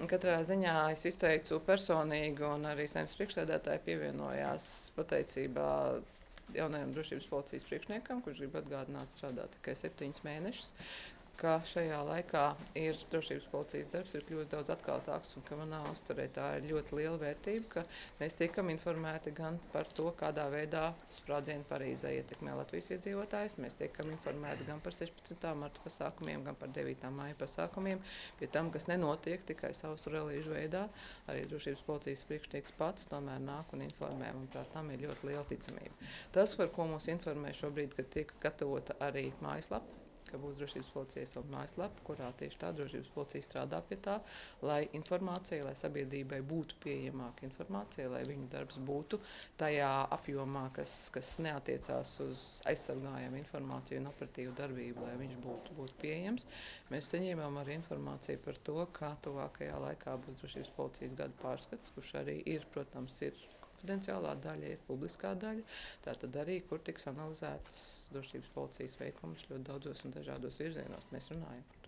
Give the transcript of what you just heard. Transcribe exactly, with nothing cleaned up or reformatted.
Katrā ziņā es izteicu personīgi, un arī Saeimas priekšsēdētāji pievienojās pateicībā jaunajam drošības policijas priekšniekam, kurš grib atgādināt strādāt tikai septiņus mēnešus, ka šajā laikā ir drošības policijas darbs ir kļuvis daudz atklātāks, un ka manā uzturē tā ir ļoti liela vērtība, ka mēs tiekam informēti gan par to, kādā veidā sprādzieni Parīzē ietekmē Latvijas iedzīvotājus. Mēs tiekam informēti gan par sešpadsmitā marta pasākumiem, gan par devītā māja pasākumiem. Pie tam, kas nenotiek tikai savas relīžu veidā, arī drošības policijas priekšnieks pats tomēr nāk un informē, un tā tam ir ļoti liela ticamība. Tas, par ko mūs informē šobrīd, kad tiek gatavota arī mājaslapa, ka būs drošības policijas mājaslapa, kurā tieši tā drošības policija strādā pie tā, lai informācija, lai sabiedrībai būtu pieejamāka informācija, lai viņu darbs būtu tajā apjomā, kas, kas neatiecās uz aizsargājumu informāciju un operatīvu darbību, lai viņš būtu, būtu pieejams. Mēs saņēmām arī informāciju par to, ka tuvākajā laikā būs drošības policijas gada pārskats, kurš arī ir, protams, ir konfidenciālā daļa, ir publiskā daļa. Tātad arī, kur tiks analizētas drošības policijas veikums ļoti daudzos un dažādos virzienos. Mēs runājam par to.